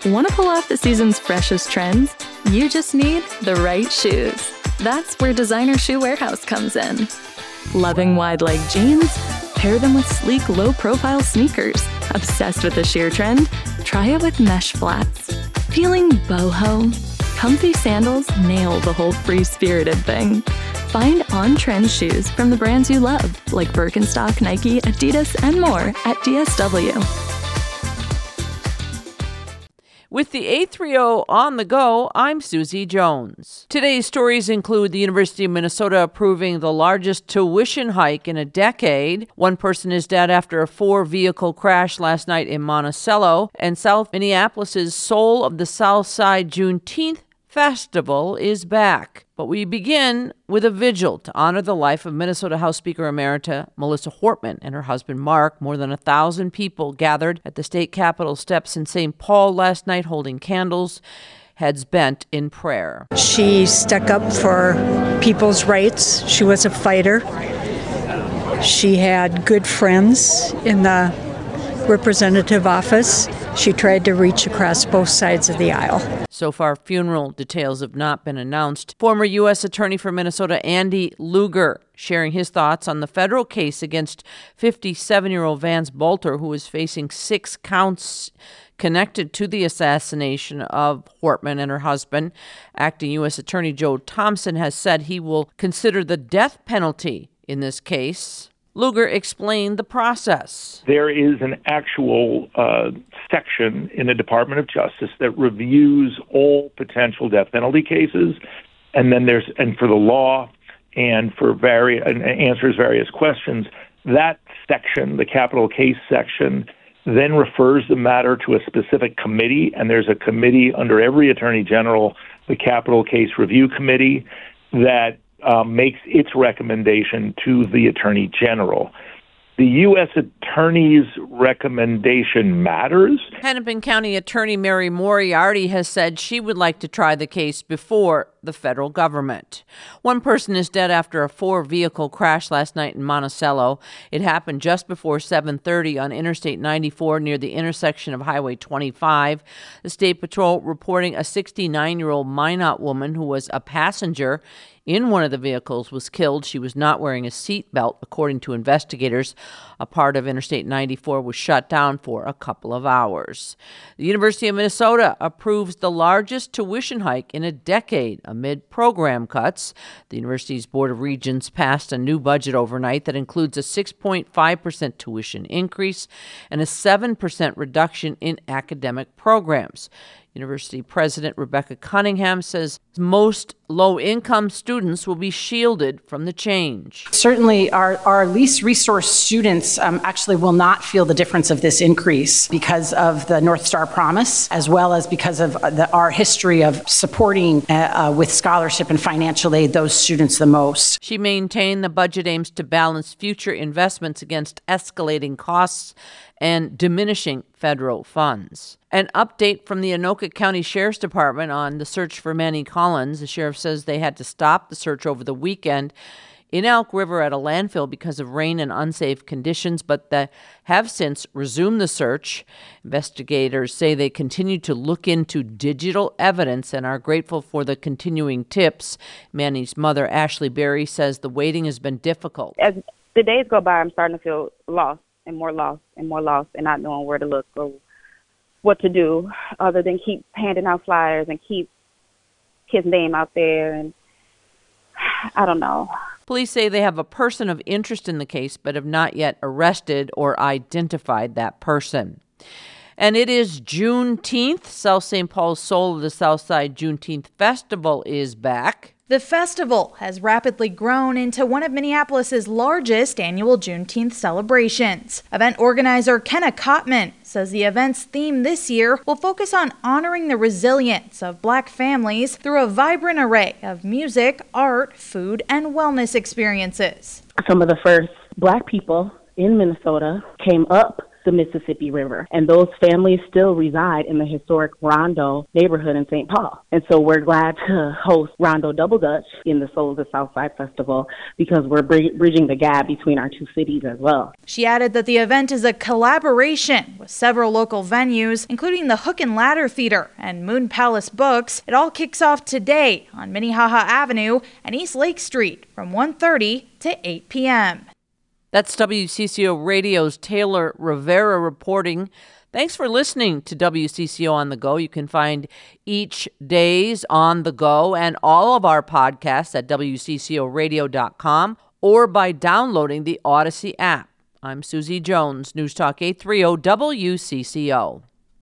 Want to pull off the season's freshest trends? You just need the right shoes. That's where Designer Shoe Warehouse comes in. Loving wide-leg jeans? Pair them with sleek, low-profile sneakers. Obsessed with the sheer trend? Try it with mesh flats. Feeling boho? Comfy sandals nail the whole free-spirited thing. Find on-trend shoes from the brands you love, like Birkenstock, Nike, Adidas, and more at DSW. With the 830 on the go, I'm Susie Jones. Today's stories include the University of Minnesota approving the largest tuition hike in a decade. One person is dead after a 4-vehicle crash last night in Monticello. And South Minneapolis' Soul of the South Side Juneteenth Festival is back. But we begin with a vigil to honor the life of Minnesota House Speaker Emerita Melissa Hortman and her husband Mark. More than 1,000 people gathered at the state capitol steps in St. Paul last night holding candles, heads bent in prayer. She stuck up for people's rights. She was a fighter. She had good friends in the representative office. She tried to reach across both sides of the aisle. So far, funeral details have not been announced. Former U.S. Attorney for Minnesota Andy Lugar sharing his thoughts on the federal case against 57-year-old Vance Bolter, who is facing 6 counts connected to the assassination of Hortman and her husband. Acting U.S. Attorney Joe Thompson has said he will consider the death penalty in this case. Lugar explained the process. There is an actual section in the Department of Justice that reviews all potential death penalty cases, and then for the law and answers various questions. That section, the capital case section, then refers the matter to a specific committee, and there's a committee under every Attorney General, the Capital Case Review Committee, that makes its recommendation to the Attorney General. The U.S. Attorney's recommendation matters. Hennepin County Attorney Mary Moriarty has said she would like to try the case before the federal government. One person is dead after a 4-vehicle crash last night in Monticello. It happened just before 7:30 on Interstate 94 near the intersection of Highway 25. The State Patrol reporting a 69-year-old Minot woman who was a passenger in one of the vehicles was killed. She was not wearing a seatbelt, according to investigators. A part of Interstate 94 was shut down for a couple of hours. The University of Minnesota approves the largest tuition hike in a decade amid program cuts. The university's Board of Regents passed a new budget overnight that includes a 6.5% tuition increase and a 7% reduction in academic programs. University President Rebecca Cunningham says most low-income students will be shielded from the change. Certainly, our least resourced students actually will not feel the difference of this increase because of the North Star Promise, as well as because of our history of supporting with scholarship and financial aid those students the most. She maintained the budget aims to balance future investments against escalating costs and diminishing federal funds. An update from the Anoka County Sheriff's Department on the search for Manny Collins. The sheriff says they had to stop the search over the weekend in Elk River at a landfill because of rain and unsafe conditions, but they have since resumed the search. Investigators say they continue to look into digital evidence and are grateful for the continuing tips. Manny's mother, Ashley Berry, says the waiting has been difficult. As the days go by, I'm starting to feel lost and more lost and more lost and not knowing where to look or what to do other than keep handing out flyers and keep his name out there. And I don't know. Police say they have a person of interest in the case, but have not yet arrested or identified that person. And it is Juneteenth. South St. Paul's Soul of the Southside Juneteenth Festival is back. The festival has rapidly grown into one of Minneapolis's largest annual Juneteenth celebrations. Event organizer Kenna Kottman says the event's theme this year will focus on honoring the resilience of Black families through a vibrant array of music, art, food, and wellness experiences. Some of the first Black people in Minnesota came up the Mississippi River. And those families still reside in the historic Rondo neighborhood in St. Paul. And so we're glad to host Rondo Double Dutch in the Soul of the Southside Festival because we're bridging the gap between our two cities as well. She added that the event is a collaboration with several local venues, including the Hook and Ladder Theater and Moon Palace Books. It all kicks off today on Minnehaha Avenue and East Lake Street from 1:30 to 8 p.m. That's WCCO Radio's Taylor Rivera reporting. Thanks for listening to WCCO On The Go. You can find each day's On The Go and all of our podcasts at WCCORadio.com or by downloading the Odyssey app. I'm Susie Jones, News Talk 830 WCCO.